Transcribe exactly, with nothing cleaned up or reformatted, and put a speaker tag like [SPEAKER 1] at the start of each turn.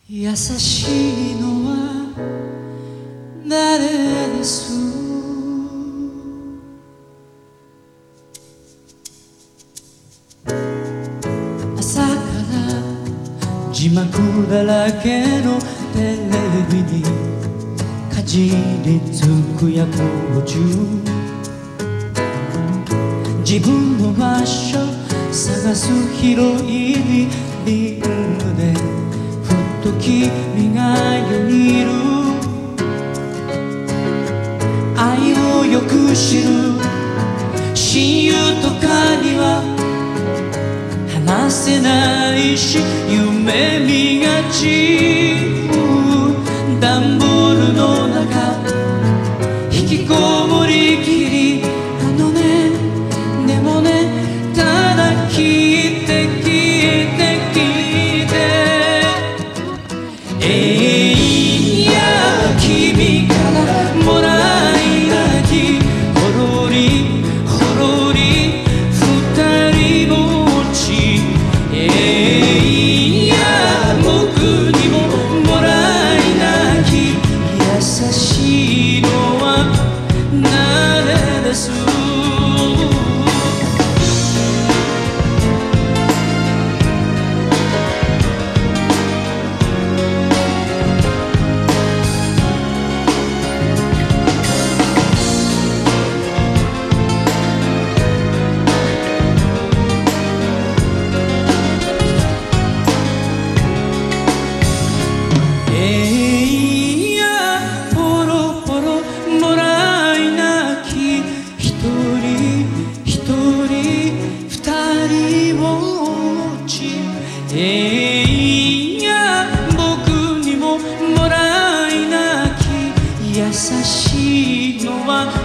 [SPEAKER 1] 優しいのは誰です？朝から字幕だらけのテレビにかじりつく夜光中、自分の場所探す広いリビングでふっと君がよぎる。愛をよく知る親友とかには話せないし夢見がち。段ボールの中引きこもりきり、あのねでもねただ聞いて聞いて聞いて、えいや君からもらい泣き、ほろりほろり二人ぼっち、えいや僕にももらい泣き、優しいのは誰です？えいや僕にももらい泣き、優しいのは